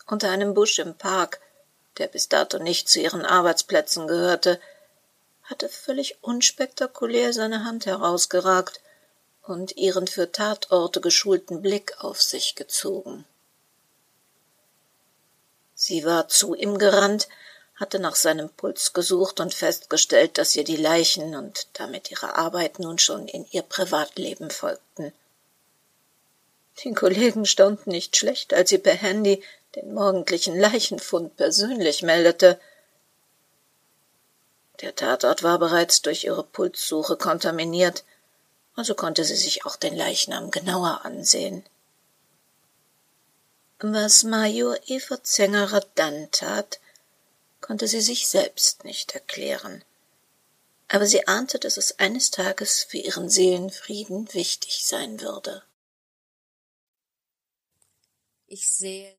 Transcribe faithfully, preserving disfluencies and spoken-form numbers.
Unter einem Busch im Park, der bis dato nicht zu ihren Arbeitsplätzen gehörte, hatte völlig unspektakulär seine Hand herausgeragt und ihren für Tatorte geschulten Blick auf sich gezogen. Sie war zu ihm gerannt, hatte nach seinem Puls gesucht und festgestellt, dass ihr die Leichen und damit ihre Arbeit nun schon in ihr Privatleben folgten. Die Kollegen staunten nicht schlecht, als sie per Handy den morgendlichen Leichenfund persönlich meldete. Der Tatort war bereits durch ihre Pulssuche kontaminiert, also konnte sie sich auch den Leichnam genauer ansehen. Was Major Eva Zengerer dann tat, konnte sie sich selbst nicht erklären. Aber sie ahnte, dass es eines Tages für ihren Seelenfrieden wichtig sein würde. Ich sehe